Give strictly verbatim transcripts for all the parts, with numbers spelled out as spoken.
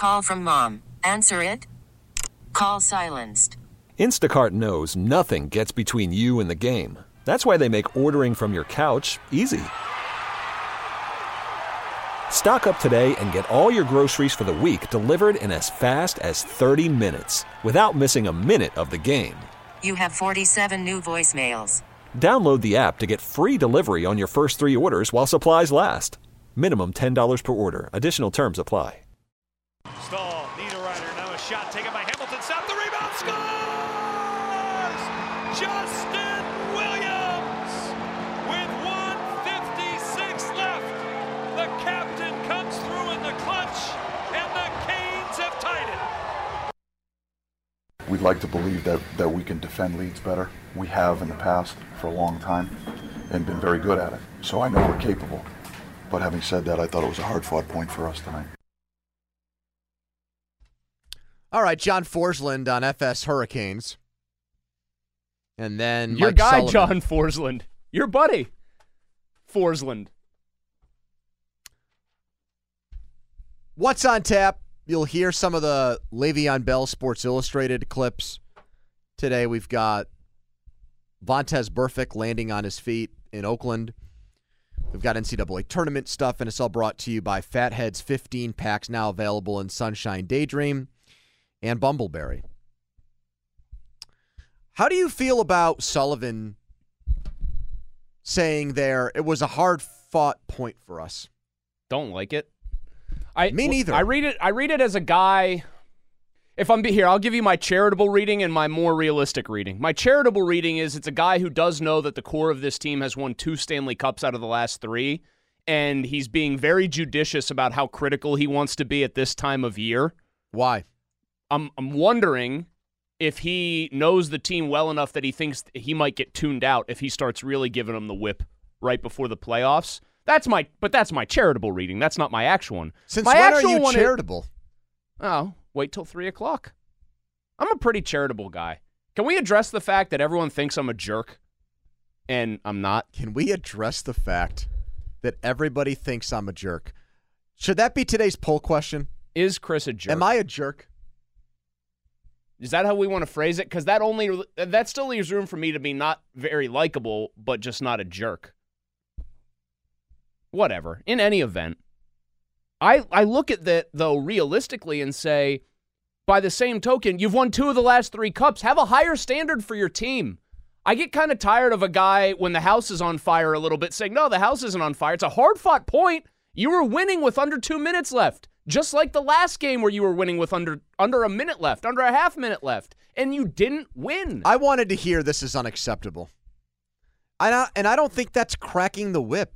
Call from mom. Answer it. Call silenced. Instacart knows nothing gets between you and the game. That's why they make ordering from your couch easy. Stock up today and get all your groceries for the week delivered in as fast as thirty minutes without missing a minute of the game. You have forty-seven new voicemails. Download the app to get free delivery on your first three orders while supplies last. Minimum ten dollars per order. Additional terms apply. Stahl, Niederreiter, now a shot taken by Hamilton. Stop the rebound, scores! Justin Williams with one fifty-six left. The captain comes through in the clutch, and the Canes have tied it. We'd like to believe that, that we can defend leads better. We have in the past for a long time and been very good at it. So I know we're capable. But having said that, I thought it was a hard-fought point for us tonight. All right, John Forsland on F S Hurricanes. And then Your Mike guy, Sullivan. John Forsland. Your buddy, Forsland. What's on tap? You'll hear some of the Le'Veon Bell Sports Illustrated clips. Today we've got Vontaze Burfict landing on his feet in Oakland. We've got N C double A tournament stuff, and it's all brought to you by Fathead's fifteen packs, now available in Sunshine Daydream and Bumbleberry. How do you feel about Sullivan saying there, it was a hard-fought point for us? Don't like it. I, Me neither. I read it. I read it as a guy. If I'm be here, I'll give you my charitable reading and my more realistic reading. My charitable reading is it's a guy who does know that the core of this team has won two Stanley Cups out of the last three, and he's being very judicious about how critical he wants to be at this time of year. Why? I'm I'm wondering if he knows the team well enough that he thinks he might get tuned out if he starts really giving them the whip right before the playoffs. That's my, but that's my charitable reading. That's not my actual one. Since my when actual are you one charitable? Is, oh, wait till three o'clock. I'm a pretty charitable guy. Can we address the fact that everyone thinks I'm a jerk, and I'm not? Can we address the fact that everybody thinks I'm a jerk? Should that be today's poll question? Is Chris a jerk? Am I a jerk? Is that how we want to phrase it? Because that only that still leaves room for me to be not very likable, but just not a jerk. Whatever. In any event, I I look at that, though, realistically and say, by the same token, you've won two of the last three cups. Have a higher standard for your team. I get kind of tired of a guy when the house is on fire a little bit saying, no, the house isn't on fire. It's a hard-fought point. You were winning with under two minutes left, just like the last game where you were winning with under under a minute left, under a half minute left, and you didn't win. I wanted to hear this is unacceptable. I not, and I don't think that's cracking the whip.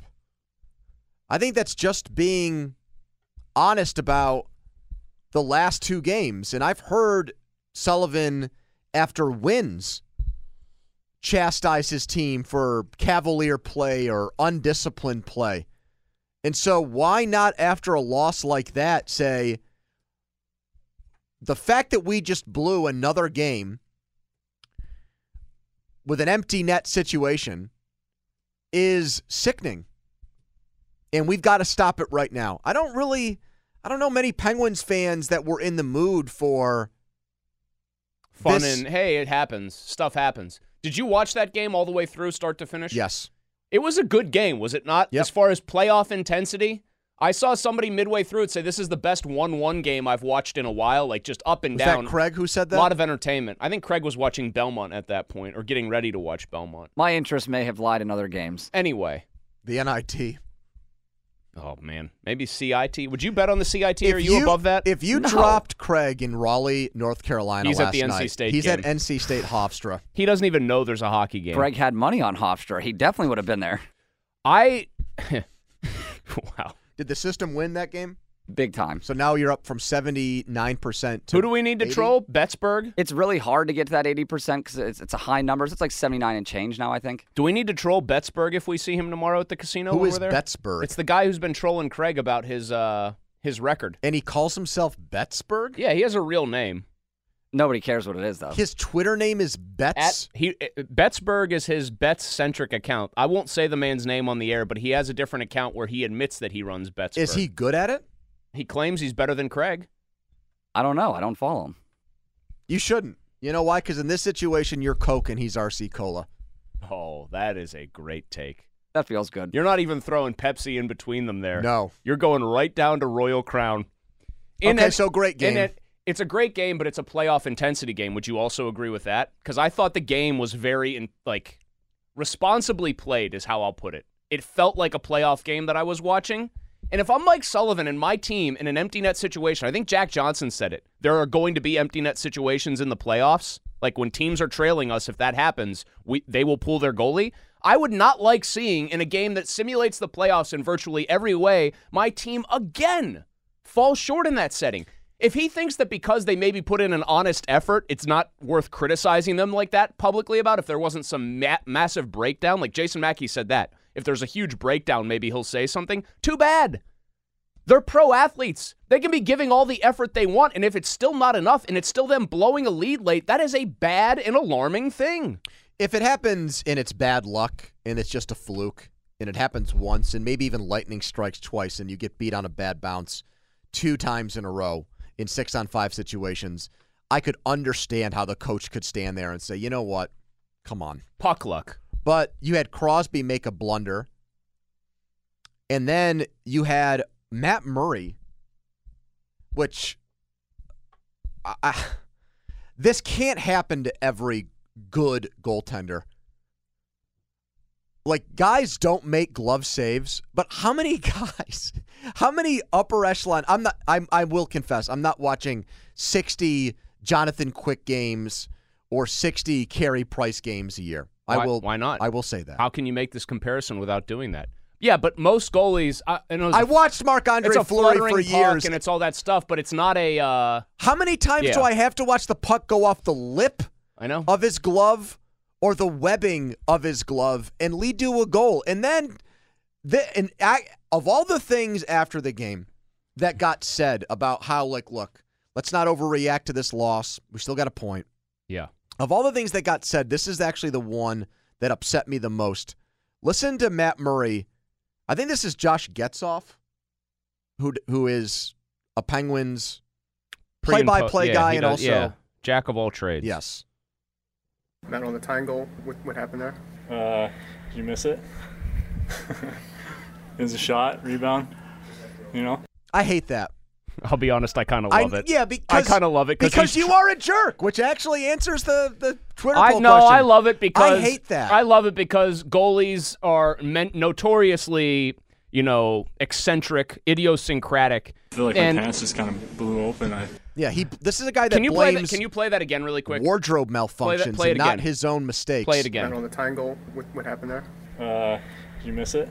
I think that's just being honest about the last two games. And I've heard Sullivan, after wins, chastise his team for cavalier play or undisciplined play. And so why not, after a loss like that, say, the fact that we just blew another game with an empty net situation is sickening. And we've got to stop it right now. I don't really, I don't know many Penguins fans that were in the mood for Fun this. and, hey, it happens. Stuff happens. Did you watch that game all the way through, start to finish? Yes. It was a good game, was it not? Yep. As far as playoff intensity, I saw somebody midway through it say this is the best one one game I've watched in a while, like just up and Was down. that Craig who said that? A lot of entertainment. I think Craig was watching Belmont at that point, or getting ready to watch Belmont. My interest may have lied in other games. Anyway. The N I T. Oh, man. Maybe C I T. Would you bet on the C I T? If Are you, above that? If you No. dropped Craig in Raleigh, North Carolina He's last at the N C night, State he's game. at N C State Hofstra. He doesn't even know there's a hockey game. Greg had money on Hofstra. He definitely would have been there. I... wow. Did the system win that game? Big time. So now you're up from seventy-nine percent to Who do we need to eighty? troll? Bettsburg? It's really hard to get to that eighty percent because it's, it's a high number. It's like seventy-nine and change now, I think. Do we need to troll Bettsburg if we see him tomorrow at the casino Who over is there? Bettsburg? It's the guy who's been trolling Craig about his uh his record. And he calls himself Bettsburg? Yeah, he has a real name. Nobody cares what it is, though. His Twitter name is Betts? At, he Bettsburg is his Betts-centric account. I won't say the man's name on the air, but he has a different account where he admits that he runs Bettsburg. Is he good at it? He claims he's better than Craig. I don't know. I don't follow him. You shouldn't. You know why? Because in this situation, you're Coke and he's R C Cola. Oh, that is a great take. That feels good. You're not even throwing Pepsi in between them there. No. You're going right down to Royal Crown. In okay, it, so great game. in it, it's a great game, but it's a playoff intensity game. Would you also agree with that? Because I thought the game was very, in, like, responsibly played is how I'll put it. It felt like a playoff game that I was watching. And if I'm Mike Sullivan and my team in an empty net situation, I think Jack Johnson said it, there are going to be empty net situations in the playoffs. Like when teams are trailing us, if that happens, we they will pull their goalie. I would not like seeing in a game that simulates the playoffs in virtually every way, my team again falls short in that setting. If he thinks that because they maybe put in an honest effort, it's not worth criticizing them like that publicly about, if there wasn't some ma- massive breakdown, like Jason Mackey said that. If there's a huge breakdown, maybe he'll say something. Too bad. They're pro athletes. They can be giving all the effort they want, and if it's still not enough and it's still them blowing a lead late, that is a bad and alarming thing. If it happens and it's bad luck and it's just a fluke and it happens once and maybe even lightning strikes twice and you get beat on a bad bounce two times in a row in six-on-five situations, I could understand how the coach could stand there and say, you know what, come on. Puck luck. But you had Crosby make a blunder, and then you had Matt Murray, which I, I, this can't happen to every good goaltender. Like, guys don't make glove saves, but how many guys, how many upper echelon, I'm not, I'm, I will confess, I'm not watching sixty Jonathan Quick games or sixty Carey Price games a year. I why, will. Why not? I will say that. How can you make this comparison without doing that? Yeah, but most goalies. I, I, know I watched Marc-Andre Fleury for years, and it's all that stuff. But it's not a. Uh, How many times yeah. do I have to watch the puck go off the lip? I know. Of his glove or the webbing of his glove and lead to a goal, and then the and I, of all the things after the game that got said about how, like, look, let's not overreact to this loss. We still got a point. Yeah. Of all the things that got said, this is actually the one that upset me the most. Listen to Matt Murray. I think this is Josh Getzoff, who who is a Penguins play-by-play yeah, guy and does, also yeah. Jack of all trades. Yes. Matt, on the tying goal, what, what happened there? Uh, did you miss it? It was a shot, rebound, you know? I hate that. I'll be honest, I kind of love I, it. Yeah, because I kind of love it because you are a jerk, which actually answers the the Twitter I poll no, question. I love it because I hate that. I love it because goalies are meant notoriously, you know, eccentric, idiosyncratic. I feel like and my pants just kind of blew open. I yeah, he. This is a guy that can you play blames that, Can you play that again, really quick? Wardrobe malfunctions play that, play and it not again. his own mistakes. Play it again. Matt, on the tying goal, what, what happened there? Uh, did you miss it?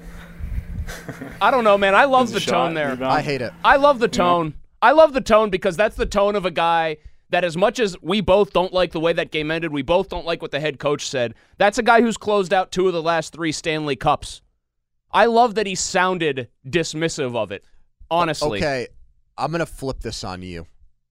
I don't know, man. I love the shot, tone there. rebound. I hate it. I love the tone. I love the tone because that's the tone of a guy that, as much as we both don't like the way that game ended, we both don't like what the head coach said, that's a guy who's closed out two of the last three Stanley Cups. I love that he sounded dismissive of it, honestly. Okay, I'm going to flip this on you.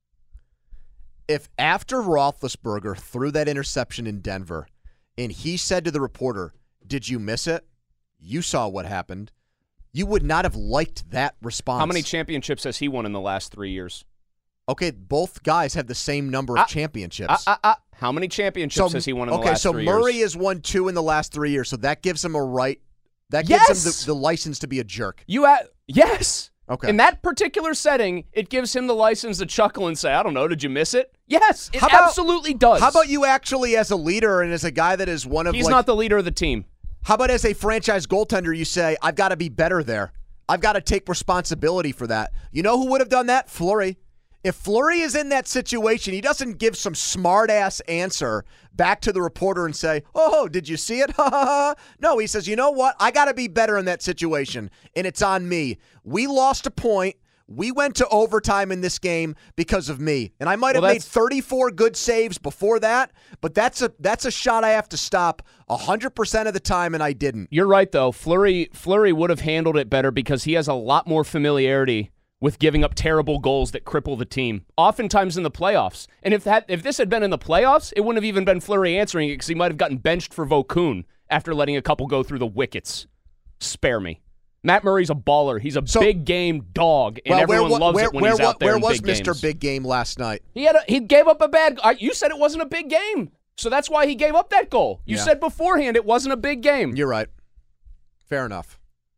If after Roethlisberger threw that interception in Denver and he said to the reporter, did you miss it? You saw what happened. You would not have liked that response. How many championships has he won in the last three years? Okay, both guys have the same number of Uh, championships. Uh, uh, uh, how many championships has he won in okay, the last so three Murray years? has won two in the last three years, so that gives him a right. That gives Yes! him the, the license to be a jerk. You ha- Yes. Okay. In that particular setting, it gives him the license to chuckle and say, I don't know, did you miss it? Yes, it How about- absolutely does. How about you actually, as a leader and as a guy that is one of He's like, not the leader of the team. How about as a franchise goaltender, you say, I've got to be better there. I've got to take responsibility for that. You know who would have done that? Fleury. If Fleury is in that situation, he doesn't give some smart-ass answer back to the reporter and say, oh, did you see it? No, he says, you know what? I got to be better in that situation, and it's on me. We lost a point. We went to overtime in this game because of me. And I might have Well, made thirty-four good saves before that, but that's a that's a shot I have to stop one hundred percent of the time, and I didn't. You're right, though. Fleury, Fleury would have handled it better because he has a lot more familiarity with giving up terrible goals that cripple the team, oftentimes in the playoffs. And if that if this had been in the playoffs, it wouldn't have even been Fleury answering it because he might have gotten benched for Vaucoon after letting a couple go through the wickets. Spare me. Matt Murray's a baller. He's a So- big game dog, and Well, everyone where, loves where, it when where, he's out there where in was big Mister games. Big Game last night? He had a, he gave up a bad. I, you said it wasn't a big game, so that's why he gave up that goal. You Yeah. said beforehand it wasn't a big game. You're right. Fair enough.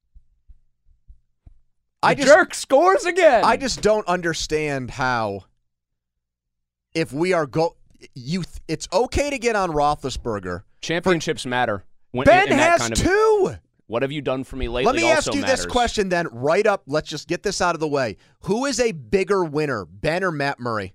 The I just, jerk scores again. I just don't understand how, if we are go, you, th- it's okay to get on Roethlisberger. Championships matter. When, Ben in that has kind of, two. What have you done for me lately? Let me also ask you matters. this question then, right up. Let's just get this out of the way. Who is a bigger winner, Ben or Matt Murray?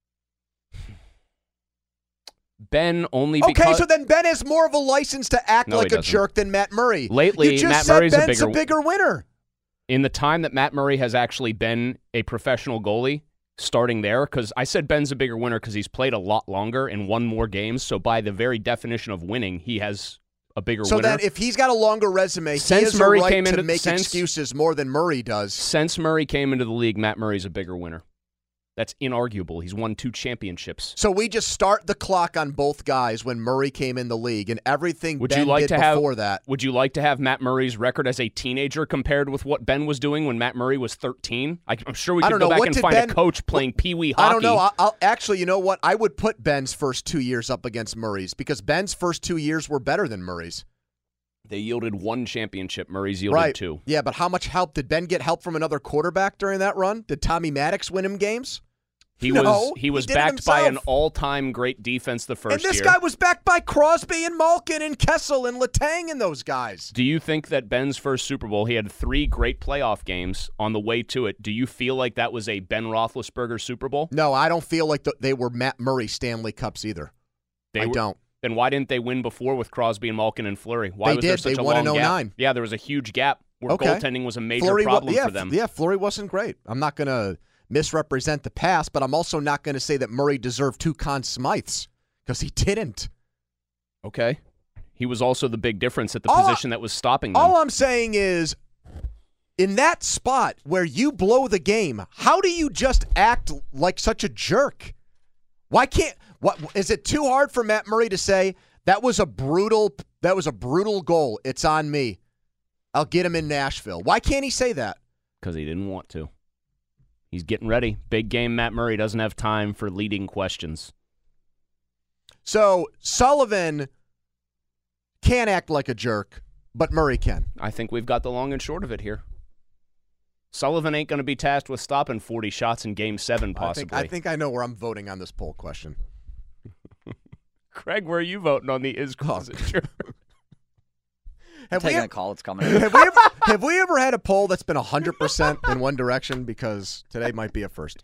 Ben only Okay, because so then Ben has more of a license to act No, like he a doesn't. jerk than Matt Murray. Lately, you just Matt said Murray's a Ben's bigger- a bigger winner. in the time that Matt Murray has actually been a professional goalie, starting there, because I said Ben's a bigger winner because he's played a lot longer and won more games. So by the very definition of winning, he has a bigger So winner. then if he's got a longer resume, he Since has Murray a right came to into- make since- excuses more than Murray does. Since Murray came into the league, Matt Murray's a bigger winner. That's inarguable. He's won two championships. So we just start the clock on both guys when Murray came in the league, and everything Would Ben you like did to have before that. Would you like to have Matt Murray's record as a teenager compared with what Ben was doing when Matt Murray was thirteen? I, I'm sure we I could don't go know. back What and did find Ben- a coach playing pee wee hockey. I don't know. I'll, I'll actually, you know what? I would put Ben's first two years up against Murray's because Ben's first two years were better than Murray's. They yielded one championship. Murray's yielded Right. two. Yeah, but how much help did Ben get? Help from another quarterback during that run? Did Tommy Maddox win him games? He No, was he he was did it backed by an himself. all-time great defense the first And this year. guy was backed by Crosby and Malkin and Kessel and Letang and those guys. Do you think that Ben's first Super Bowl, he had three great playoff games on the way to it? Do you feel like that was a Ben Roethlisberger Super Bowl? No, I don't feel like the, they were Matt Murray Stanley Cups either. They I were- don't. Then why didn't they win before with Crosby and Malkin and Fleury? Why They was there did. such They a won long in gap? oh nine. Yeah, there was a huge gap where Okay. goaltending was a major Fleury wa- problem yeah, for them. Yeah, Fleury wasn't great. I'm not going to misrepresent the past, but I'm also not going to say that Murray deserved two Conn Smythes because he didn't. Okay. He was also the big difference at the All I- position that was stopping them. All I'm saying is, in that spot where you blow the game, how do you just act like such a jerk? Why can't? What is it too hard for Matt Murray to say that was a brutal? That was a brutal goal. It's on me. I'll get him in Nashville. Why can't he say that? Because he didn't want to. He's getting ready. Big game Matt Murray doesn't have time for leading questions. So Sullivan can't act like a jerk, but Murray can. I think we've got the long and short of it here. Sullivan ain't going to be tasked with stopping forty shots in game seven, possibly. I think, I think I know where I'm voting on this poll question. Craig, where are you voting on the is closet jerk? Have we, Taking ever, a call. It's coming in. have, we ever, have we ever had a poll that's been one hundred percent in one direction? Because today might be a first.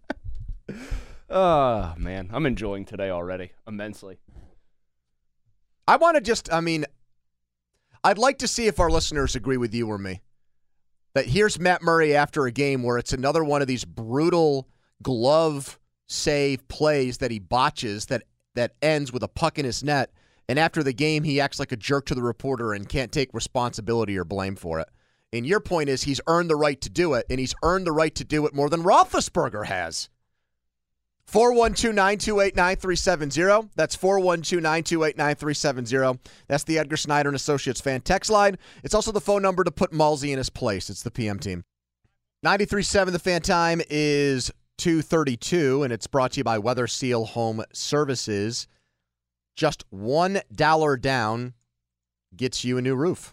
Oh, man. I'm enjoying today already immensely. I want to just, I mean, I'd like to see if our listeners agree with you or me. That here's Matt Murray after a game where it's another one of these brutal glove save plays that he botches that, that ends with a puck in his net. And after the game, he acts like a jerk to the reporter and can't take responsibility or blame for it. And your point is he's earned the right to do it, and he's earned the right to do it more than Roethlisberger has. four one two, nine two eight, nine three seven zero. That's four one two, nine two eight, nine three seven zero. That's the Edgar Snyder and Associates fan text line. It's also the phone number to put Malsey in his place. It's the P M team. ninety-three point seven The Fan Time is two thirty-two, and it's brought to you by Weather Seal Home Services. Just one dollar down gets you a new roof.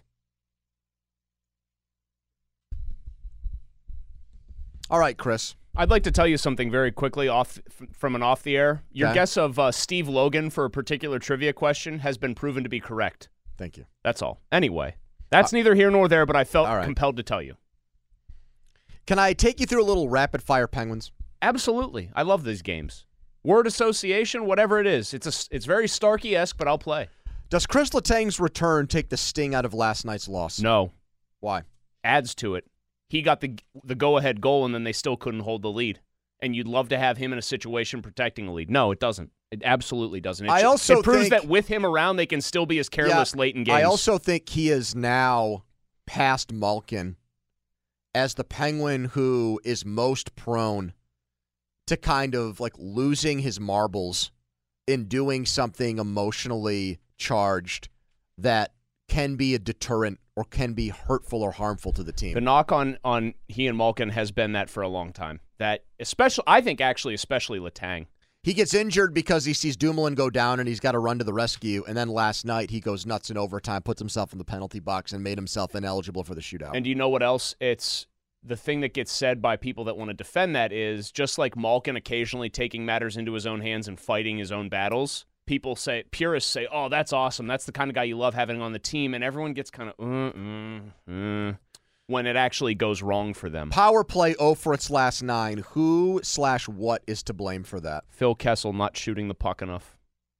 All right, Chris. I'd like to tell you something very quickly off f- from an off the air. Your Okay. guess of uh, Steve Logan for a particular trivia question has been proven to be correct. Thank you. That's all. Anyway, that's uh, neither here nor there, but I felt all right. compelled to tell you. Can I take you through a little rapid fire Penguins? Absolutely. I love these games. Word association, whatever it is. It's a, it's very Starkey-esque, but I'll play. Does Chris Letang's return take the sting out of last night's loss? No. Why? Adds to it. He got the the go-ahead goal, and then they still couldn't hold the lead. And you'd love to have him in a situation protecting the lead. No, it doesn't. It absolutely doesn't. It I sh- also it proves think, that with him around, they can still be as careless yeah, late in games. I also think he is now past Malkin as the Penguin who is most prone to kind of like losing his marbles in doing something emotionally charged that can be a deterrent or can be hurtful or harmful to the team. The knock on, on he and Malkin has been that for a long time. That especially, I think actually especially Letang. He gets injured because he sees Dumoulin go down and he's got to run to the rescue. And then last night he goes nuts in overtime, puts himself in the penalty box, and made himself ineligible for the shootout. And do you know what else? It's the thing that gets said by people that want to defend that is just like Malkin occasionally taking matters into his own hands and fighting his own battles. People say, purists say, oh, that's awesome. That's the kind of guy you love having on the team. And everyone gets kind of, uh, uh, uh, when it actually goes wrong for them. Power play oh for its last nine. Who slash what is to blame for that? Phil Kessel not shooting the puck enough.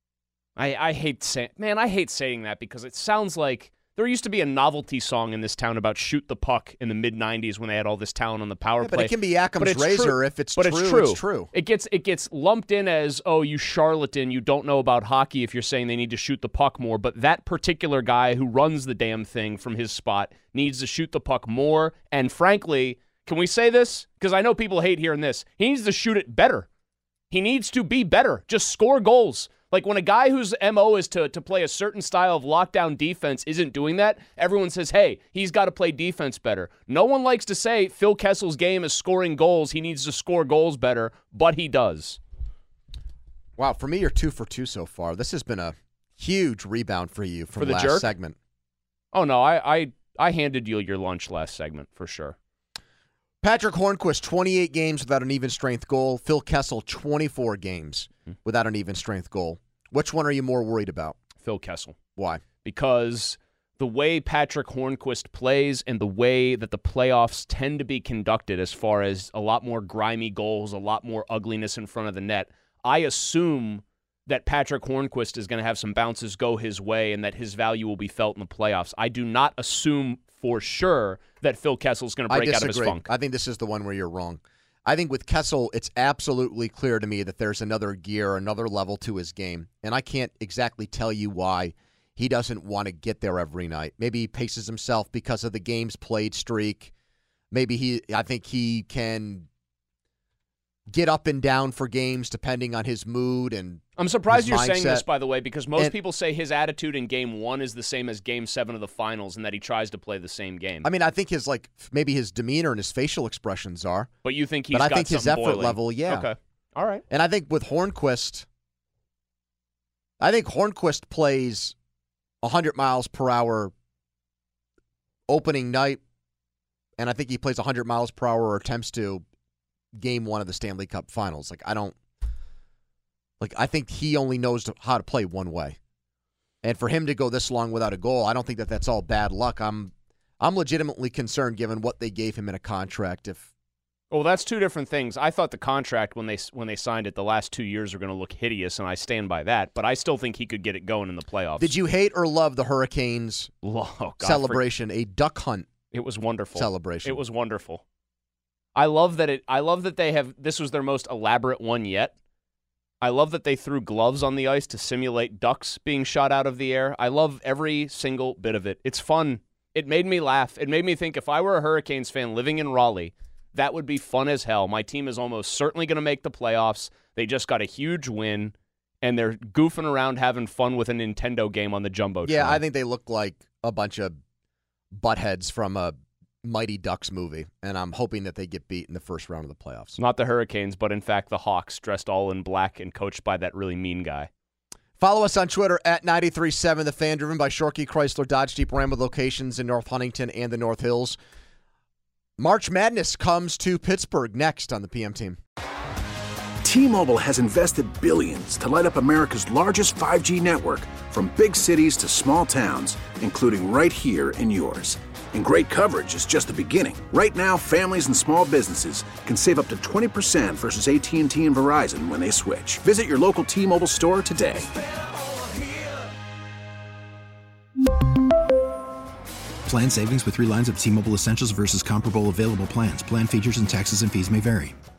I, I hate saying, man, I hate saying that because it sounds like there used to be a novelty song in this town about shoot the puck in the mid nineties when they had all this talent on the power Yeah, play. but it can be Occam's razor. True. If it's but true, it's true. it's true. It gets it gets lumped in as, oh, you charlatan, you don't know about hockey if you're saying they need to shoot the puck more. But that particular guy who runs the damn thing from his spot needs to shoot the puck more. And frankly, can we say this? Because I know people hate hearing this. He needs to shoot it better. He needs to be better. Just score goals. Like when a guy whose M O is to, to play a certain style of lockdown defense isn't doing that, everyone says, hey, he's got to play defense better. No one likes to say Phil Kessel's game is scoring goals. He needs to score goals better, but he does. Wow, for me, you're two for two so far. This has been a huge rebound for you from For the last jerk? segment. Oh, no, I, I, I handed you your lunch last segment for sure. Patrick Hornquist, twenty-eight games without an even strength goal. Phil Kessel, twenty-four games without an even strength goal. Which one are you more worried about? Phil Kessel. Why? Because the way Patrick Hornquist plays and the way that the playoffs tend to be conducted as far as a lot more grimy goals, a lot more ugliness in front of the net, I assume that Patrick Hornquist is going to have some bounces go his way and that his value will be felt in the playoffs. I do not assume for sure that Phil Kessel is going to break out of his funk. I think this is the one where you're wrong. I think with Kessel, it's absolutely clear to me that there's another gear, another level to his game. And I can't exactly tell you why he doesn't want to get there every night. Maybe he paces himself because of the games played streak. Maybe he, I think he can get up and down for games depending on his mood and I'm surprised his you're mindset. saying this, by the way, because most And- people say his attitude in game one is the same as game seven of the finals and that he tries to play the same game. I mean, I think his like maybe his demeanor and his facial expressions are. But you think he's But I got think his something effort boiling. level, yeah. Okay. All right. And I think with Hornquist, I think Hornquist plays one hundred miles per hour opening night, and I think he plays one hundred miles per hour or attempts to game one of the Stanley Cup Finals. Like, I don't, like, I think he only knows how to play one way. And for him to go this long without a goal, I don't think that that's all bad luck. I'm, I'm legitimately concerned given what they gave him in a contract. If Well, that's two different things. I thought the contract when they when they signed it the last two years were going to look hideous, and I stand by that. But I still think he could get it going in the playoffs. Did you hate or love the Hurricanes oh, God, celebration, a duck hunt? It was wonderful. Celebration. It was wonderful. I love that it. I love that they have. This was their most elaborate one yet. I love that they threw gloves on the ice to simulate ducks being shot out of the air. I love every single bit of it. It's fun. It made me laugh. It made me think if I were a Hurricanes fan living in Raleigh, that would be fun as hell. My team is almost certainly going to make the playoffs. They just got a huge win, and they're goofing around having fun with a Nintendo game on the Jumbotron. Yeah, I think they look like a bunch of buttheads from a Mighty Ducks movie, and I'm hoping that they get beat in the first round of the playoffs. Not the Hurricanes, but in fact the Hawks, dressed all in black and coached by that really mean guy. Follow us on Twitter at nine three seven The Fan, driven by Shorkey Chrysler Dodge Jeep Ram with locations in North Huntington and the North Hills. March Madness comes to Pittsburgh next on the P M Team. T-Mobile has invested billions to light up America's largest five G network, from big cities to small towns, including right here in yours. And great coverage is just the beginning. Right now, families and small businesses can save up to twenty percent versus A T and T and Verizon when they switch. Visit your local T-Mobile store today. Plan savings with three lines of T-Mobile Essentials versus comparable available plans. Plan features and taxes and fees may vary.